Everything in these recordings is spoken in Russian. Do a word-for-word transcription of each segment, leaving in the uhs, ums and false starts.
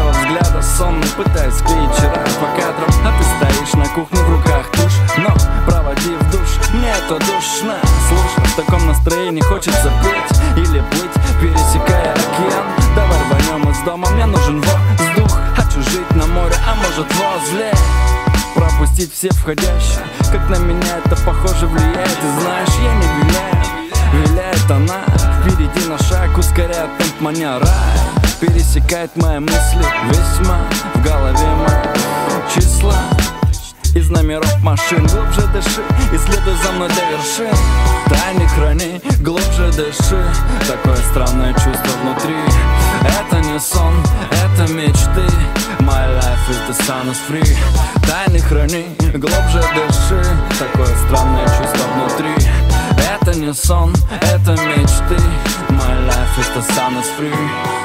твоего взгляда сонный, пытаюсь склеить вчера по кадрам, а ты стоишь на кухне, в руках тушь. Но проводив душ, мне это душно. Слушай, в таком настроении хочется петь или плыть, пересекая океан. Давай рванем из дома, мне нужен воздух. Хочу жить на море, а может возле. Пропустить все входящие, как на меня это похоже влияет. И знаешь, я не виляю, виляет она. Впереди на шаг, ускоряет темп манера. Пересекает мои мысли весьма, в голове мои числа из номеров машин. Глубже дыши и следуй за мной до вершин. Тайны храни, глубже дыши. Такое странное чувство внутри. Это не сон, это мечты. My life is the sun is free. Тайны храни, глубже дыши. Такое странное чувство внутри. Это не сон, это мечты. My life is the sun is free.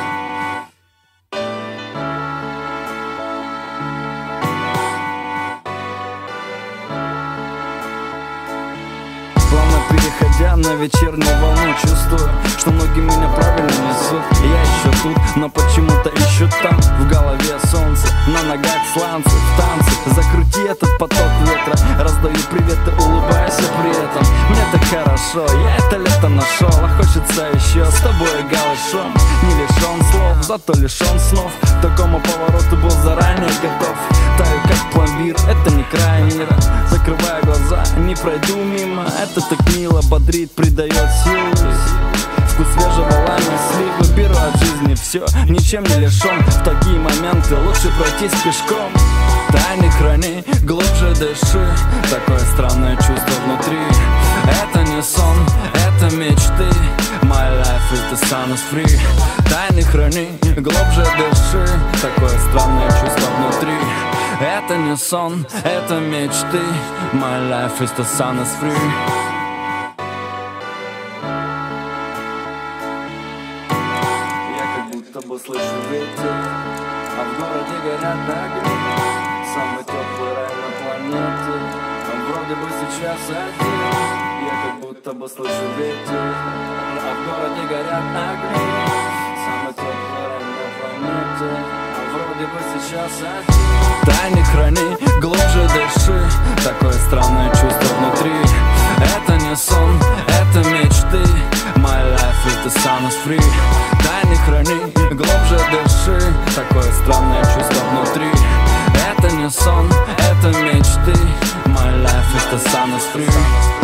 Переходя на вечернюю волну, чувствую, что ноги меня правильно несут. Я еще тут, но почему-то еще там. В голове солнце, на ногах сланцы. В танце закрути этот поток ветра. Раздаю приветы, улыбайся при этом. Мне так хорошо, я это лето нашел. А хочется еще с тобой голышом. Не лишен слов, зато лишен снов. К такому повороту был заранее готов. Таю как пломбир, это не край мира. Закрывая глаза, не пройду мимо. Это так мило, бодрит, придает силы. Вкус свежего лайма, сливы. Беру от жизни все, ничем не лишен. В такие моменты лучше пройтись пешком. Тайны храни, глубже дыши. Такое странное чувство внутри. Это не сон, это мечты. My life is the sun is free. Тайны храни, глубже дыши. Такое странное чувство внутри. Это не сон, это мечты. My life is the sun is free. Я как будто бы слышу ветер, а в городе горят огни. Самый теплый рай на планете, он вроде бы сейчас один. Я как будто бы слышу ветер, а в городе горят огни. Самый теплый рай на планете, он вроде бы сейчас один. Тайны храни, глубже дыши. Такое странное чувство внутри. Это не сон, это мечты. My life is the sun is free. Тайны храни, глубже дыши. Такое странное чувство внутри. Это не сон, это мечты. My life is the sun is free.